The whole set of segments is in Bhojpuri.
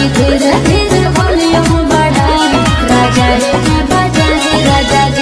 धीरे धीरे वॉल्यूम बढ़ाई राजा रे मैं बजाई राजा जी।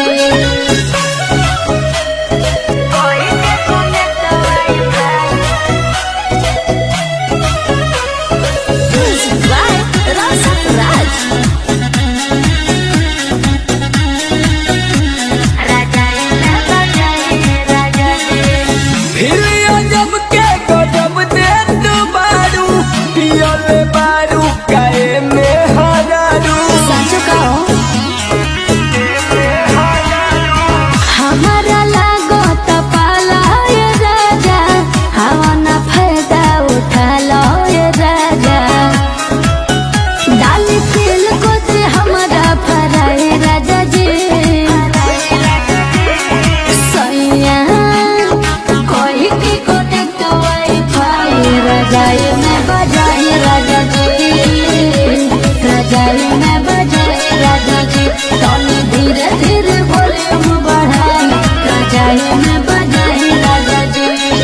रजाई में बजाई राजा जी, रजाई में बजाई राजा जी, तनी धीरे धीरे वॉल्यूम बढ़ाई रजाई में बजाई राजा जी।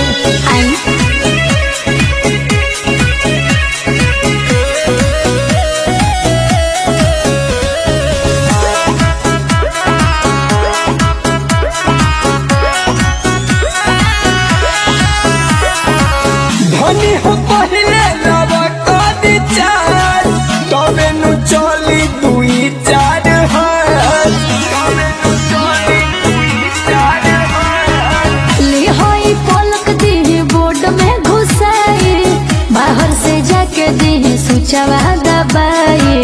धनी हो पहले लवा कदी चार तबे नु चली दुई चार हाथ तबे नु चली दुई चार हाथ ली होई पलक दी बोर्ड में घुसाई बाहर से जाके दी सुचवा दबाई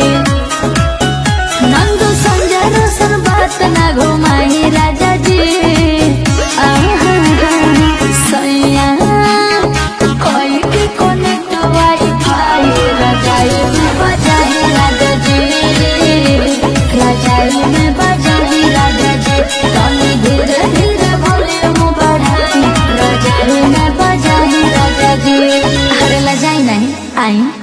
नंदू संजय रोशन बात ना घुमाई राजा जी। रजाई में बजाई राजा जी, तनी धीरे धीरे वॉल्यूम बढ़ाई रजाई में बजाई राजा जी। अरे लजाई नहीं आई।